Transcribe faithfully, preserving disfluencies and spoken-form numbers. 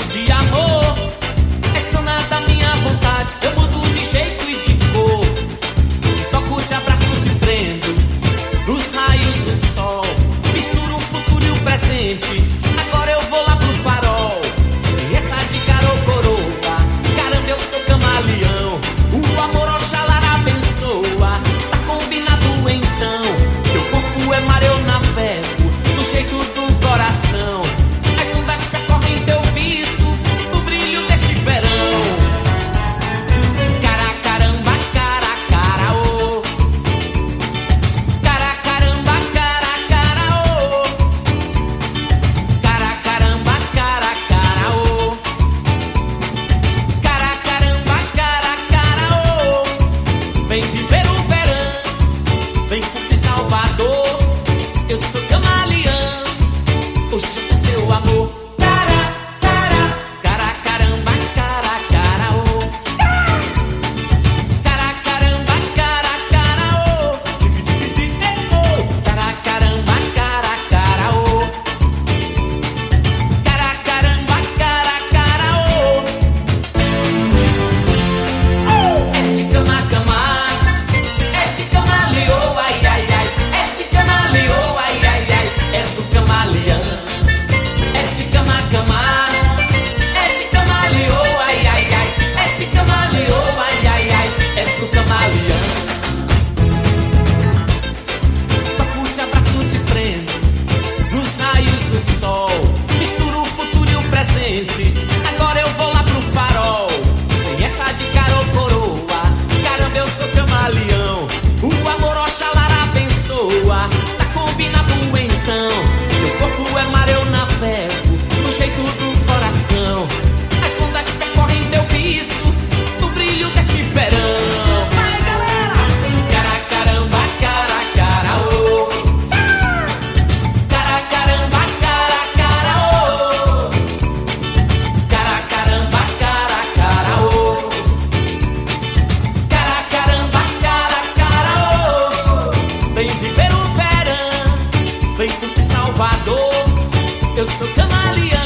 de amor. És dona da minha vontade, eu mudo de jeito e de cor. Te toco, te abraço, te prendo nos raios do sol. Misturo o futuro e o presente, agora eu vou lá pro farol. Sem essa de cara ou coroa, caramba, eu sou camaleão. O amor Oxalá abençoa, tá combinado então. Teu corpo é mar, eu navego do jeito do coração. As ondas percorrem teu viço no brilho desse verão. Cara, caramba, cara, cara, oh. Cara, caramba, cara, cara, oh. Cara, caramba, cara, cara, oh. Cara, caramba, cara, cara, oh. Vem viver o verão, vem curtir Salvador. Eu sou camaleão, hoje eu sou seu amor. Cara, cara, cara, caramba, cara, cara, oh. Cara, caramba, cara, cara, oh. Cara, caramba, cara, cara, oh. Cara, caramba, cara, cara, oh. É de cama, cama. É de camaleão, ai, ai, ai. É de camaleão, ai, ai, ai. É do camaleão. É de cama, cama. É de camaleão, ai, ai, ai. É de camaleão, ai, ai, ai. É do camaleão. Te toco, te abraço, te prendo nos raios do sol. Misturo o futuro e o presente, agora eu vou lá pro farol. Sem essa de cara ou coroa, caramba, eu sou camaleão. O amor Oxalá abençoa, tá combinado então. Meu corpo é mar, eu navego no jeito do coração. As ondas percorrem teu viço no brilho desse verão. Vai, galera! Cara, caramba, cara, cara, oh. Cara, caramba, cara, cara, oh. Cara, caramba, cara, cara, oh. Cara, caramba, cara, cara, oh. Vem viver o verão, vem curtir Salvador. Eu sou camaleão.